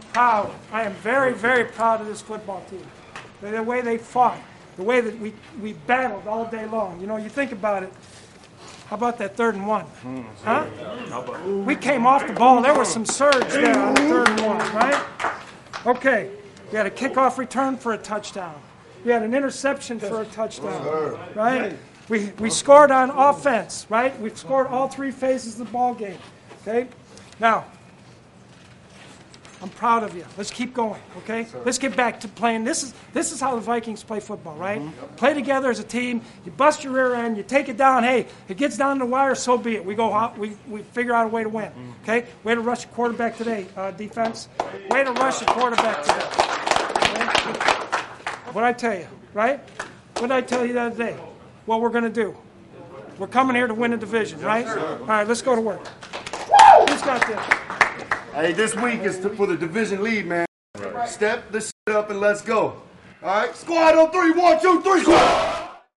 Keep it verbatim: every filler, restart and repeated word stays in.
proud. I am very, very proud of this football team. The, the way they fought, the way that we, we battled all day long. You know, you think about it. How about that third and one? Huh? We came off the ball. There was some surge there on the third and one, right? Okay. We had a kickoff return for a touchdown. We had an interception for a touchdown, right? We, we scored on offense, right? We've scored all three phases of the ball game, okay? Now, I'm proud of you. Let's keep going, okay? Let's get back to playing. This is this is how the Vikings play football, right? Mm-hmm. Play together as a team. You bust your rear end. You take it down. Hey, it gets down the wire, so be it. We go out. We, we figure out a way to win, okay? Way to rush the quarterback today, uh, defense. Way to rush the quarterback today. Okay? What'd I tell you, right? What did I tell you the other day? What we're going to do. We're coming here to win a division, right? All right, let's go to work. Who's got this? Hey, this week is to, for the division lead, man. Step this shit up and let's go. All right, squad on three. One, two, three, squad.